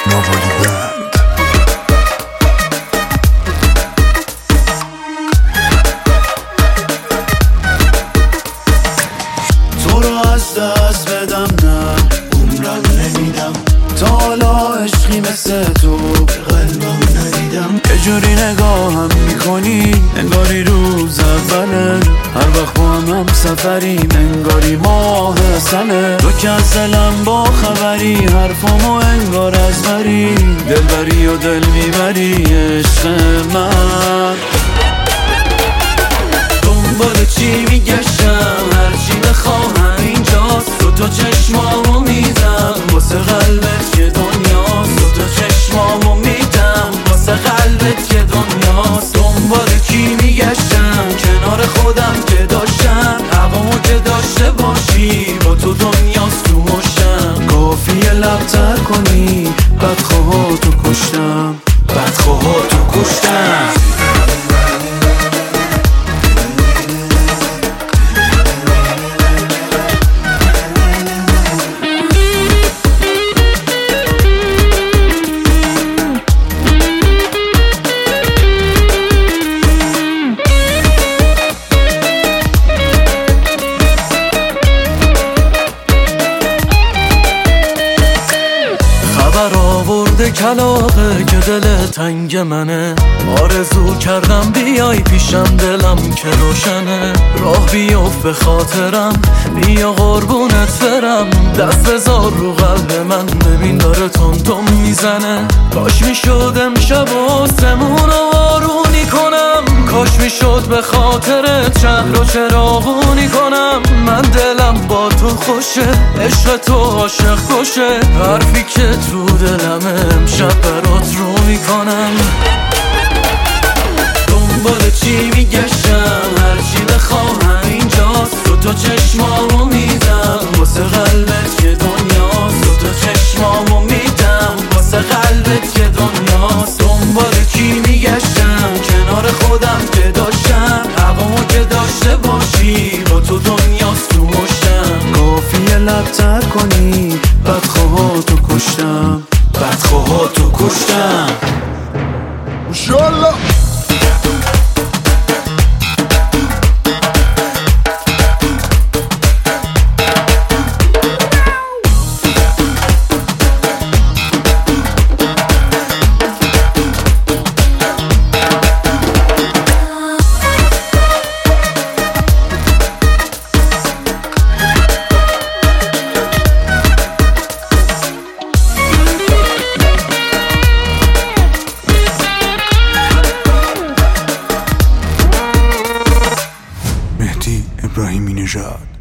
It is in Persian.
موالی بند. تو رو از دست بدم نه عمرم نمیدم، تا حالا عشقی مثل تو قلبم ندیدم. یه جوری نگاهم میکنی انگاری روز اوله، هر وقت با هم سفریم انگاری ماه سنه. تو که از دلم با خبری، حرفامو انگار از بری، دلبری و دل میبری عشق من. دنبال چی میگشتم، هرچی بخواهم اینجاست. تو چشمامو میدم واسه قلبت که دنیاست. تو چشمامو میدم واسه قلبت که دنیاست. دنبال کی میگشتم، کنار خودم که داشتم. هوامو که داشته باشی، با تو دنیاست تو مشتم. کافیه لبتر کنی، بدخواهاتو کشتم، بدخواهاتو کشتم. آورده کلاغه که دل تنگ منه. آرزو کردم بیای پیشم، دلم که روشنه. راه بیفت به خاطرم، بیا قربونت برم. دست بذار رو قلب من، ببین داره تون میزنه. کاش میشد امشب آسمون رو آرونی کنم. کاش میشد به خاطر شهر رو چراغونی کنم. من دلم با تو خوشه، عشق تو عاشق کشه. حرفی که تو دلم امشب برات رو میکنم. دنبال چی میگشتم، هرچی بخواهم اینجاست. تو چشمامو میدم واسه قلبت که دنیاست. تو چشمامو میدم واسه قلبت که دنیاست. دنبال کی میگشتم، کنار خودم که داشتم. هوامو که داشته باشی، با تو دنیاست تو مشتم. کافیه لبتر کنی، بدخواهاتو کشتم، بدخواهاتو کشتم. ماشاءالله. ابراهیمی نژاد.